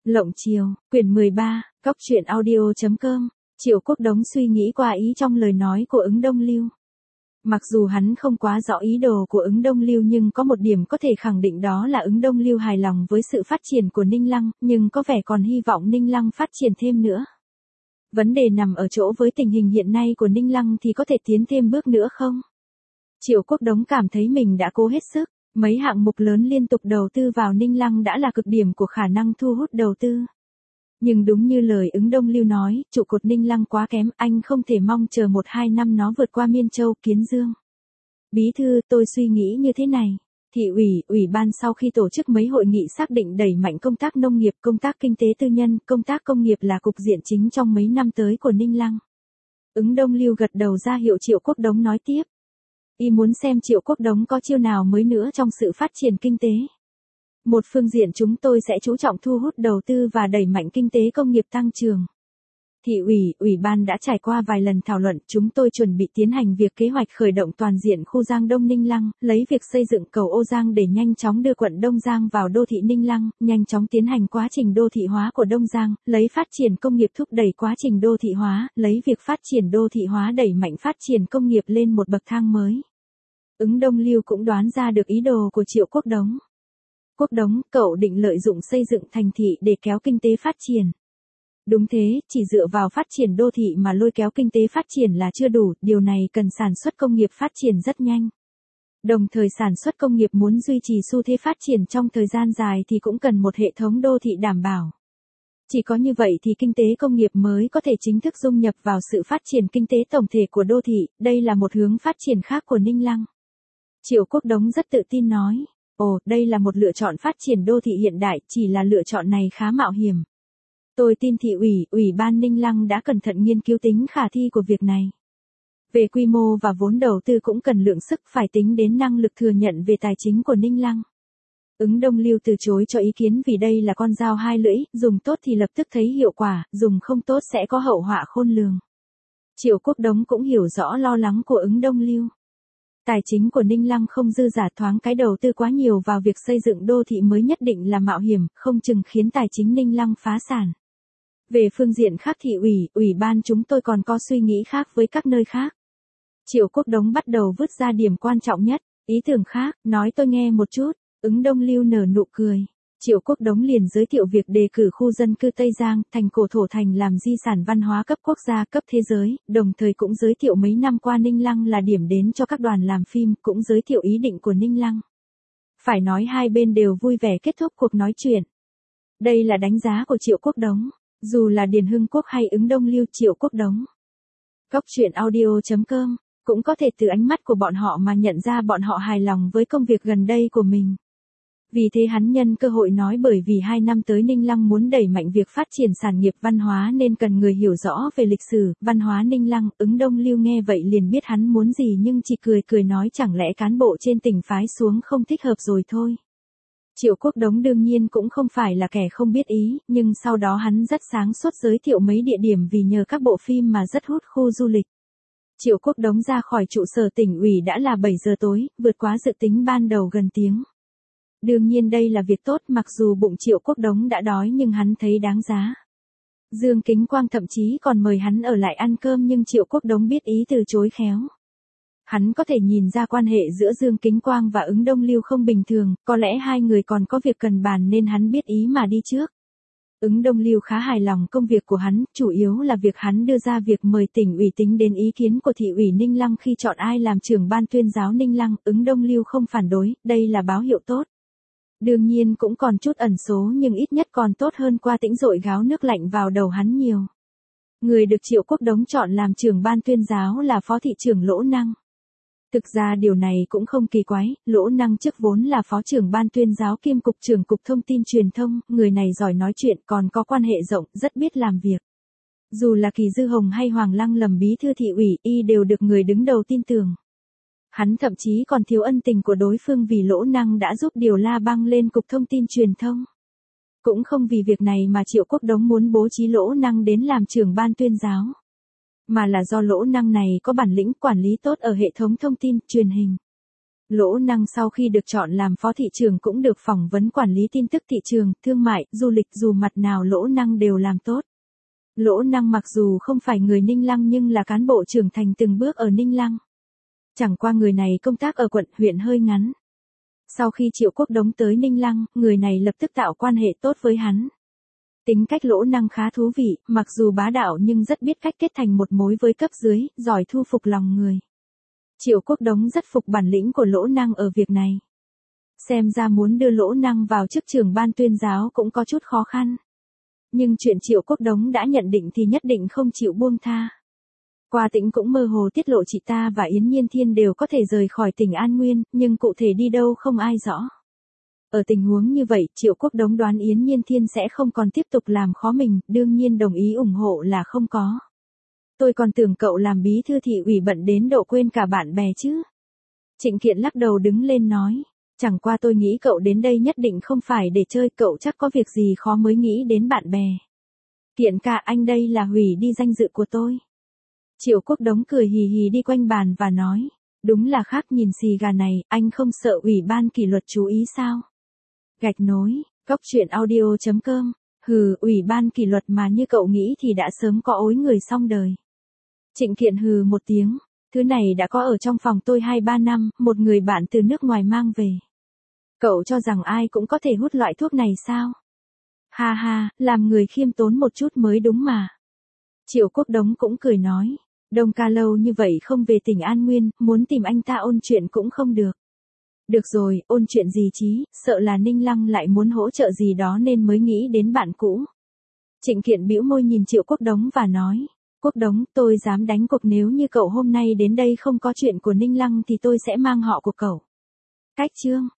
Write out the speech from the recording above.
Lộng Chiều, quyển 13, Cóc truyện audio.com. Triệu Quốc Đống suy nghĩ qua ý trong lời nói của Ứng Đông Lưu. Mặc dù hắn không quá rõ ý đồ của Ứng Đông Lưu nhưng có một điểm có thể khẳng định đó là Ứng Đông Lưu hài lòng với sự phát triển của Ninh Lăng, nhưng có vẻ còn hy vọng Ninh Lăng phát triển thêm nữa. Vấn đề nằm ở chỗ với tình hình hiện nay của Ninh Lăng thì có thể tiến thêm bước nữa không? Triệu Quốc Đống cảm thấy mình đã cố hết sức, mấy hạng mục lớn liên tục đầu tư vào Ninh Lăng đã là cực điểm của khả năng thu hút đầu tư. Nhưng đúng như lời Ứng Đông Lưu nói, trụ cột Ninh Lăng quá kém, anh không thể mong chờ 1-2 năm nó vượt qua Miên Châu, Kiến Dương. Bí thư, tôi suy nghĩ như thế này. Thị ủy ban sau khi tổ chức mấy hội nghị xác định đẩy mạnh công tác nông nghiệp, công tác kinh tế tư nhân, công tác công nghiệp là cục diện chính trong mấy năm tới của Ninh Lăng. Ứng Đông Lưu gật đầu ra hiệu Triệu Quốc Đống nói tiếp. Y muốn xem Triệu Quốc Đống có chiêu nào mới nữa trong sự phát triển kinh tế. Một phương diện chúng tôi sẽ chú trọng thu hút đầu tư và đẩy mạnh kinh tế công nghiệp tăng trưởng. Thị ủy ban đã trải qua vài lần thảo luận, chúng tôi chuẩn bị tiến hành việc kế hoạch khởi động toàn diện khu Giang Đông Ninh Lăng, lấy việc xây dựng cầu Ô Giang để nhanh chóng đưa quận Đông Giang vào đô thị Ninh Lăng, nhanh chóng tiến hành quá trình đô thị hóa của Đông Giang, lấy phát triển công nghiệp thúc đẩy quá trình đô thị hóa, lấy việc phát triển đô thị hóa đẩy mạnh phát triển công nghiệp lên một bậc thang mới. Ứng Đông Lưu cũng đoán ra được ý đồ của Triệu Quốc Đống. Quốc Đống, cậu định lợi dụng xây dựng thành thị để kéo kinh tế phát triển. Đúng thế, chỉ dựa vào phát triển đô thị mà lôi kéo kinh tế phát triển là chưa đủ, điều này cần sản xuất công nghiệp phát triển rất nhanh. Đồng thời sản xuất công nghiệp muốn duy trì xu thế phát triển trong thời gian dài thì cũng cần một hệ thống đô thị đảm bảo. Chỉ có như vậy thì kinh tế công nghiệp mới có thể chính thức dung nhập vào sự phát triển kinh tế tổng thể của đô thị, đây là một hướng phát triển khác của Ninh Lăng. Triệu Quốc Đống rất tự tin nói. Ồ, đây là một lựa chọn phát triển đô thị hiện đại, chỉ là lựa chọn này khá mạo hiểm. Tôi tin thị ủy ban Ninh Lăng đã cẩn thận nghiên cứu tính khả thi của việc này. Về quy mô và vốn đầu tư cũng cần lượng sức, phải tính đến năng lực thừa nhận về tài chính của Ninh Lăng. Ứng Đông Lưu từ chối cho ý kiến vì đây là con dao hai lưỡi, dùng tốt thì lập tức thấy hiệu quả, dùng không tốt sẽ có hậu họa khôn lường. Triệu Quốc Đống cũng hiểu rõ lo lắng của Ứng Đông Lưu. Tài chính của Ninh Lăng không dư giả, thoáng cái đầu tư quá nhiều vào việc xây dựng đô thị mới nhất định là mạo hiểm, không chừng khiến tài chính Ninh Lăng phá sản. Về phương diện khác thị ủy ban chúng tôi còn có suy nghĩ khác với các nơi khác. Triệu Quốc Đống bắt đầu vứt ra điểm quan trọng nhất, ý tưởng khác, nói tôi nghe một chút. Ứng Đông Lưu nở nụ cười. Triệu Quốc Đống liền giới thiệu việc đề cử khu dân cư Tây Giang, thành cổ thổ thành làm di sản văn hóa cấp quốc gia, cấp thế giới, đồng thời cũng giới thiệu mấy năm qua Ninh Lăng là điểm đến cho các đoàn làm phim, cũng giới thiệu ý định của Ninh Lăng. Phải nói hai bên đều vui vẻ kết thúc cuộc nói chuyện. Đây là đánh giá của Triệu Quốc Đống, dù là Điền Hưng Quốc hay Ứng Đông Lưu, Triệu Quốc Đống. Cóc truyện audio.com, cũng có thể từ ánh mắt của bọn họ mà nhận ra bọn họ hài lòng với công việc gần đây của mình. Vì thế hắn nhân cơ hội nói bởi vì 2 năm tới Ninh Lăng muốn đẩy mạnh việc phát triển sản nghiệp văn hóa nên cần người hiểu rõ về lịch sử, văn hóa Ninh Lăng. Ứng Đông Lưu nghe vậy liền biết hắn muốn gì nhưng chỉ cười nói chẳng lẽ cán bộ trên tỉnh phái xuống không thích hợp rồi thôi. Triệu Quốc Đống đương nhiên cũng không phải là kẻ không biết ý, nhưng sau đó hắn rất sáng suốt giới thiệu mấy địa điểm vì nhờ các bộ phim mà rất hút khu du lịch. Triệu Quốc Đống ra khỏi trụ sở tỉnh ủy đã là 7 giờ tối, vượt quá dự tính ban đầu gần tiếng. Đương nhiên đây là việc tốt, mặc dù bụng Triệu Quốc Đống đã đói nhưng hắn thấy đáng giá. Dương Kính Quang thậm chí còn mời hắn ở lại ăn cơm nhưng Triệu Quốc Đống biết ý từ chối khéo. Hắn có thể nhìn ra quan hệ giữa Dương Kính Quang và Ứng Đông Lưu không bình thường, có lẽ hai người còn có việc cần bàn nên hắn biết ý mà đi trước. Ứng Đông Lưu khá hài lòng công việc của hắn, chủ yếu là việc hắn đưa ra việc mời tỉnh ủy tính đến ý kiến của thị ủy Ninh Lăng khi chọn ai làm trưởng ban tuyên giáo Ninh Lăng. Ứng Đông Lưu không phản đối, đây là báo hiệu tốt. Đương nhiên cũng còn chút ẩn số nhưng ít nhất còn tốt hơn qua tĩnh dội gáo nước lạnh vào đầu hắn nhiều. Người được Triệu Quốc Đống chọn làm trưởng ban tuyên giáo là phó thị trưởng Lỗ Năng. Thực ra điều này cũng không kỳ quái, Lỗ Năng trước vốn là phó trưởng ban tuyên giáo kiêm cục trưởng cục thông tin truyền thông, người này giỏi nói chuyện còn có quan hệ rộng, rất biết làm việc. Dù là Kỳ Dư Hồng hay Hoàng Lăng làm bí thư thị ủy, y đều được người đứng đầu tin tưởng. Hắn thậm chí còn thiếu ân tình của đối phương vì Lỗ Năng đã giúp điều La Băng lên cục thông tin truyền thông. Cũng không vì việc này mà Triệu Quốc Đống muốn bố trí Lỗ Năng đến làm trưởng ban tuyên giáo. Mà là do Lỗ Năng này có bản lĩnh quản lý tốt ở hệ thống thông tin, truyền hình. Lỗ Năng sau khi được chọn làm phó thị trưởng cũng được phỏng vấn quản lý tin tức thị trường, thương mại, du lịch, dù mặt nào Lỗ Năng đều làm tốt. Lỗ Năng mặc dù không phải người Ninh Lăng nhưng là cán bộ trưởng thành từng bước ở Ninh Lăng. Chẳng qua người này công tác ở quận, huyện hơi ngắn. Sau khi Triệu Quốc Đống tới Ninh Lăng, người này lập tức tạo quan hệ tốt với hắn. Tính cách Lỗ Năng khá thú vị, mặc dù bá đạo nhưng rất biết cách kết thành một mối với cấp dưới, giỏi thu phục lòng người. Triệu Quốc Đống rất phục bản lĩnh của Lỗ Năng ở việc này. Xem ra muốn đưa Lỗ Năng vào chức trưởng ban tuyên giáo cũng có chút khó khăn. Nhưng chuyện Triệu Quốc Đống đã nhận định thì nhất định không chịu buông tha. Qua Tĩnh cũng mơ hồ tiết lộ chị ta và Yến Nhiên Thiên đều có thể rời khỏi tỉnh An Nguyên, nhưng cụ thể đi đâu không ai rõ. Ở tình huống như vậy, Triệu Quốc Đống đoán Yến Nhiên Thiên sẽ không còn tiếp tục làm khó mình, đương nhiên đồng ý ủng hộ là không có. Tôi còn tưởng cậu làm bí thư thị ủy bận đến độ quên cả bạn bè chứ. Trịnh Kiện lắc đầu đứng lên nói, chẳng qua tôi nghĩ cậu đến đây nhất định không phải để chơi, cậu chắc có việc gì khó mới nghĩ đến bạn bè. Kiện ca, anh đây là hủy đi danh dự của tôi. Triệu Quốc Đống cười hì hì đi quanh bàn và nói, đúng là khác nhìn xì gà này, anh không sợ ủy ban kỷ luật chú ý sao? Gạch nối, góc truyện audio.com, hừ, ủy ban kỷ luật mà như cậu nghĩ thì đã sớm có ối người xong đời. Trịnh Kiện hừ một tiếng, thứ này đã có ở trong phòng tôi 2-3 năm, một người bạn từ nước ngoài mang về. Cậu cho rằng ai cũng có thể hút loại thuốc này sao? Ha ha, làm người khiêm tốn một chút mới đúng mà. Triệu Quốc Đống cũng cười nói, Đông ca lâu như vậy không về tỉnh An Nguyên, muốn tìm anh ta ôn chuyện cũng không được. Được rồi, ôn chuyện gì chí, sợ là Ninh Lăng lại muốn hỗ trợ gì đó nên mới nghĩ đến bạn cũ. Trịnh Kiện bĩu môi nhìn Triệu Quốc Đống và nói, Quốc Đống, tôi dám đánh cuộc nếu như cậu hôm nay đến đây không có chuyện của Ninh Lăng thì tôi sẽ mang họ của cậu. Cách chương.